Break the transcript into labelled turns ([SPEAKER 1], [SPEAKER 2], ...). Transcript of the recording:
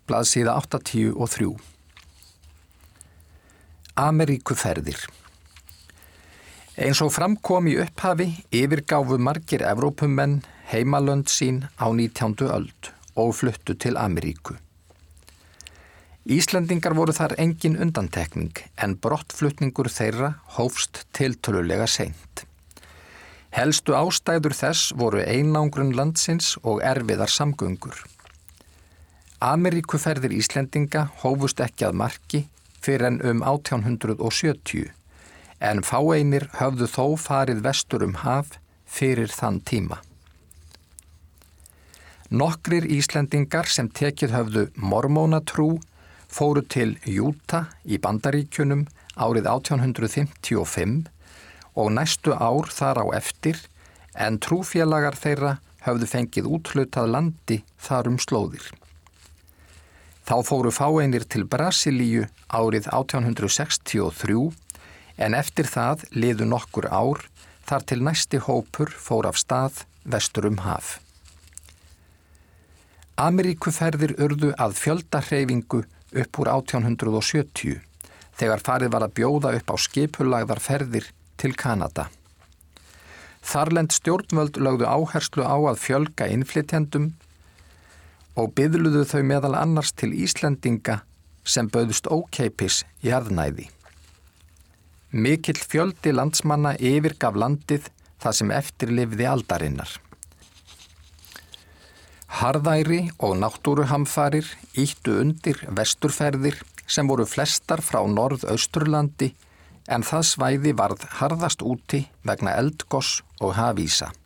[SPEAKER 1] blaðsíða 83. Ameríkuferðir. Eins og fram kom í upphafi yfirgáfu margir Evrópumenn heimalönd sín á 19. öld og fluttu til Ameríku. Íslendingar voru þar engin undantekning en brottflutningur þeirra hófst tiltölulega seint. Helstu ástæður þess voru einangrun landsins og erfiðar samgöngur. Ameríkuferðir Íslendinga hófust ekki að marki fyrr en 1870, en fáeinir höfðu þó farið vestur haf fyrir þann tíma. Nokkrir Íslendingar sem tekið höfðu mormónatrú fóru til Utah í Bandaríkjunum árið 1855 og næstu ár þar á eftir, en trúfélagar þeirra höfðu fengið úthlutað landi þar slóðir. Þá fóru fáeinir til Brasilíu árið 1863, en eftir það liðu nokkur ár þar til næsti hópur fór af stað vestur haf. Ameríkuferðir urðu að fjöldahreyfingu upp úr 1870, þegar farið var að bjóða upp á skipulagðar ferðir til Kanada. Þarlend stjórnvöld lögðu áherslu á að fjölga innflytjendum og biðluðu þau meðal annars til Íslendinga sem bauðust ókeypis jarðnæði. Mikill fjöldi landsmanna yfirgaf landið það sem eftir lifði aldarinnar. Harðæri og náttúruhamfarir ýttu undir vesturferðir sem voru flestar frá Norðausturlandi, en það svæði varð harðast úti vegna eldgoss og hafísa.